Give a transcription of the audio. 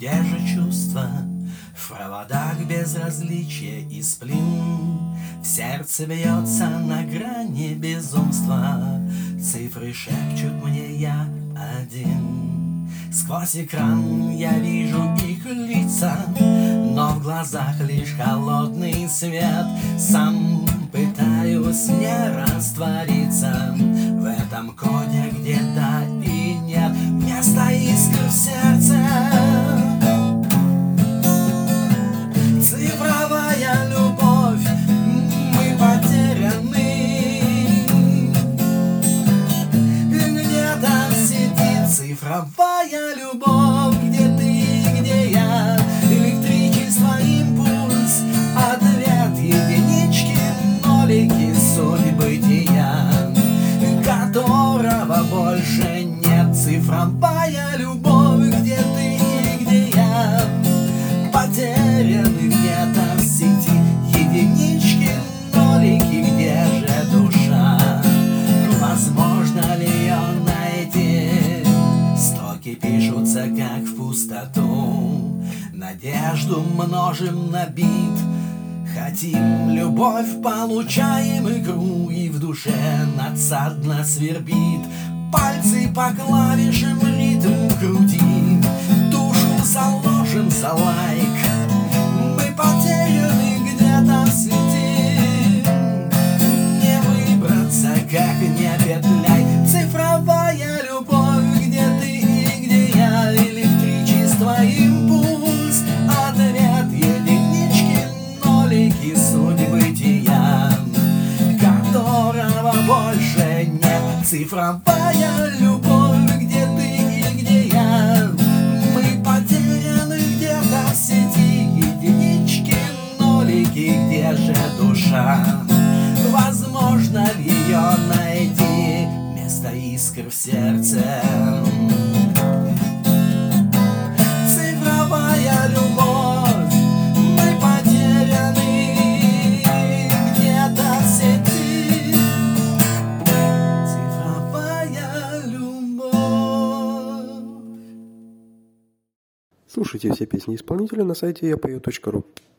где же чувства? В проводах безразличия и сплин. В сердце бьется на грани безумства. Цифры шепчут мне я один. Сквозь экран я вижу их лица, но в глазах лишь холодный свет. Сам пытаюсь не раствориться в этом коде, где да и нет. Вместо искр в сердце цифровая любовь. Мы потеряны. Где-то сидит цифровая любовь. Где ты, где я? Электричество, импульс, ответ, единички, нолики, суть бытия, которого больше нет. Цифровая любовь. Где ты и где я? Потеряны где-то в сети, единички, нолики, где же душа? Возможно ли ее найти? Строки пишутся как в пустоту, надежду множим на бит. Хотим любовь, получаем игру, и в душе надсадно свербит. Пальцы по клавишам ритм крутим, душу заложим за лайк. Мы потеряны где-то в сети, не выбраться, как не петляй. Цифровая любовь. Где ты и где я? Электричество, импульс, ответ, единички, нолики, суть бытия, которого больше нет. Цифровая любовь. Где ты и где я? Мы потеряны где-то в сети, единички, нолики, где же душа? Возможно ли ее найти? Вместо искр в сердце цифровая любовь. Мы потеряны где-то в сети. Цифровая любовь. Слушайте все песни исполнителя на сайте yapою.ru.